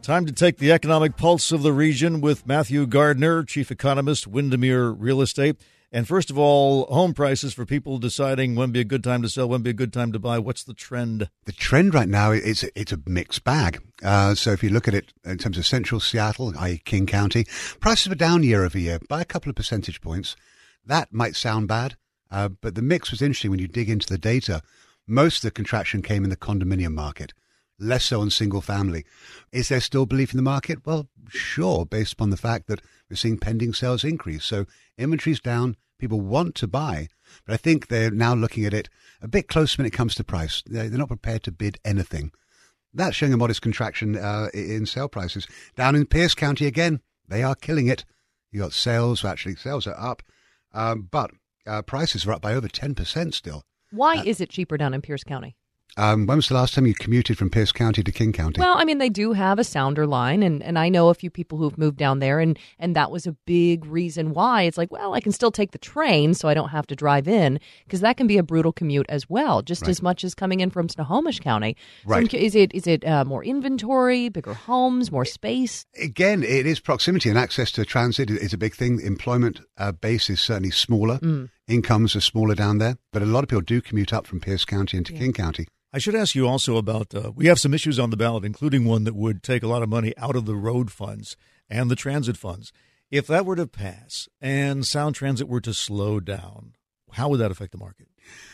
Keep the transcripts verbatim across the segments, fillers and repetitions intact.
Time to take the economic pulse of the region with Matthew Gardner, Chief Economist, Windermere Real Estate. And first of all, home prices for people deciding when would be a good time to sell, when would be a good time to buy. What's the trend? The trend right now is it's a mixed bag. Uh, so if you look at it in terms of central Seattle, that is. King County, prices are down year over year by a couple of percentage points. That might sound bad, uh, but the mix was interesting when you dig into the data. Most of the contraction came in the condominium market, less so on single family. Is there still belief in the market? Well, sure, based upon the fact that we're seeing pending sales increase. So inventory's down, people want to buy, but I think they're now looking at it a bit closer when it comes to price. They're not prepared to bid anything. That's showing a modest contraction uh, in sale prices. Down in Pierce County again, they are killing it. You got sales, actually sales are up, um, but uh, prices are up by over ten percent still. Why uh, is it cheaper down in Pierce County? Um, when was the last time you commuted from Pierce County to King County? Well, I mean, they do have a sounder line, and, and I know a few people who've moved down there, and, and that was a big reason why. It's like, well, I can still take the train, so I don't have to drive in, because that can be a brutal commute as well, just right. as much as coming in from Snohomish County. Right. So is it is it uh, more inventory, bigger homes, more space? Again, it is proximity, and access to transit is a big thing. Employment uh, base is certainly smaller. Mm. Incomes are smaller down there, but a lot of people do commute up from Pierce County into yeah. King County. I should ask you also about, uh, we have some issues on the ballot, including one that would take a lot of money out of the road funds and the transit funds. If that were to pass and Sound Transit were to slow down, how would that affect the market?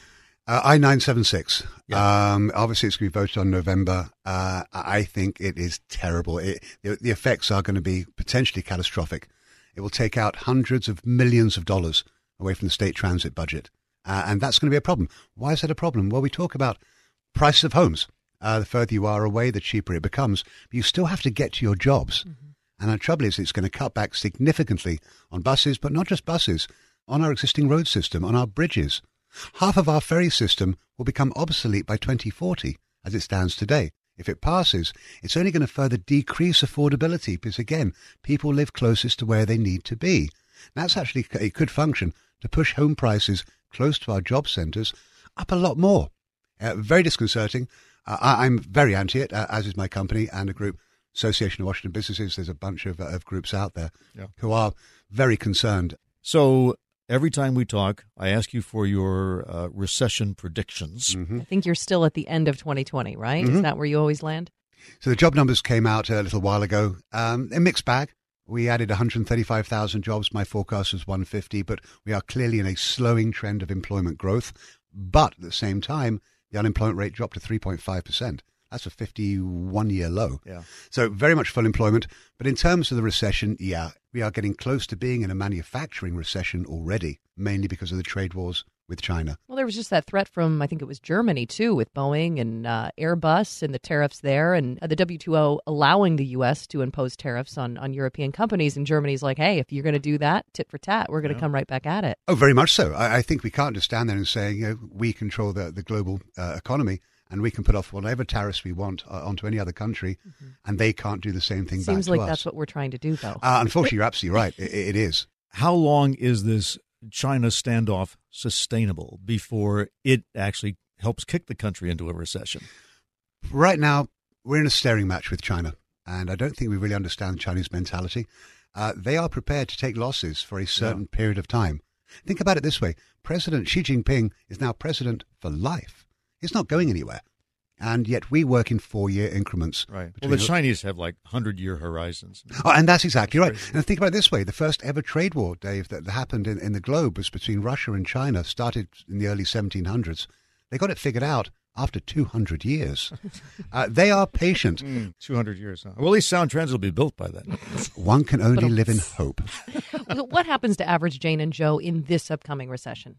Uh, I nine seven six. Yeah. Um, obviously, it's going to be voted on in November. Uh, I think it is terrible. It, the, the effects are going to be potentially catastrophic. It will take out hundreds of millions of dollars away from the state transit budget. Uh, and that's going to be a problem. Why is that a problem? Well, we talk about prices of homes. Uh, the further you are away, the cheaper it becomes. But you still have to get to your jobs. Mm-hmm. And the trouble is, it's going to cut back significantly on buses, but not just buses, on our existing road system, on our bridges. Half of our ferry system will become obsolete by twenty forty, as it stands today. If it passes, it's only going to further decrease affordability because, again, people live closest to where they need to be. That's actually, it could function to push home prices close to our job centres up a lot more. Uh, very disconcerting. Uh, I, I'm very anti it, uh, as is my company and a group, Association of Washington Businesses. There's a bunch of, uh, of groups out there yeah. who are very concerned. So every time we talk, I ask you for your uh, recession predictions. Mm-hmm. I think you're still at the end of twenty twenty, right? Mm-hmm. Is that where you always land? So the job numbers came out a little while ago. Um, a mixed bag. We added one hundred thirty-five thousand jobs. My forecast was one hundred fifty, but we are clearly in a slowing trend of employment growth. But at the same time, the unemployment rate dropped to three point five percent. That's a fifty-one-year low. Yeah. So very much full employment. But in terms of the recession, yeah, we are getting close to being in a manufacturing recession already, mainly because of the trade wars with China. Well, there was just that threat from, I think it was Germany, too, with Boeing and uh, Airbus and the tariffs there, and uh, the W T O allowing the U S to impose tariffs on, on European companies. And Germany's like, hey, if you're going to do that, tit for tat, we're going to yeah. come right back at it. Oh, very much so. I, I think we can't just stand there and say, you know, we control the, the global uh, economy and we can put off whatever tariffs we want uh, onto any other country, mm-hmm. and they can't do the same thing back to us. Seems like that's what we're trying to do, though. Uh, unfortunately, you're absolutely right. It, it is. How long is this China standoff sustainable before it actually helps kick the country into a recession? Right now, we're in a staring match with China, and I don't think we really understand the Chinese mentality. Uh, they are prepared to take losses for a certain yeah. period of time. Think about it this way. President Xi Jinping is now president for life. He's not going anywhere. And yet we work in four-year increments. Right. Well, the Chinese have like hundred-year horizons. Oh, and that's exactly that's right. Crazy. And think about it this way. The first ever trade war, Dave, that happened in, in the globe was between Russia and China, started in the early seventeen hundreds. They got it figured out after two hundred years. Uh, they are patient. Mm, two hundred years, huh? Well, at least Sound Transit will be built by then. One can only live in hope. What happens to average Jane and Joe in this upcoming recession?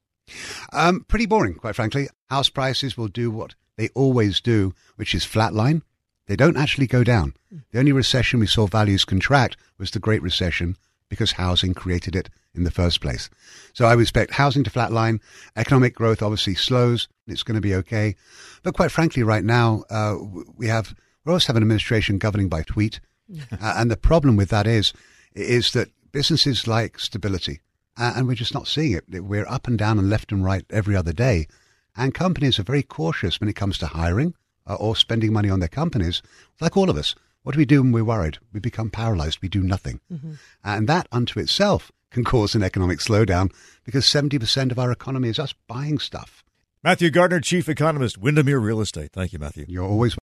Um, pretty boring, quite frankly. House prices will do what they always do, which is flatline. They don't actually go down. The only recession we saw values contract was the Great Recession because housing created it in the first place. So I would expect housing to flatline. Economic growth obviously slows. It's going to be okay. But quite frankly, right now, uh, we have, we also have an administration governing by tweet. uh, and the problem with that is, is that businesses like stability. Uh, and we're just not seeing it. We're up and down and left and right every other day. And companies are very cautious when it comes to hiring uh, or spending money on their companies, like all of us. What do we do when we're worried? We become paralyzed. We do nothing. Mm-hmm. And that unto itself can cause an economic slowdown because seventy percent of our economy is us buying stuff. Matthew Gardner, Chief Economist, Windermere Real Estate. Thank you, Matthew. You're always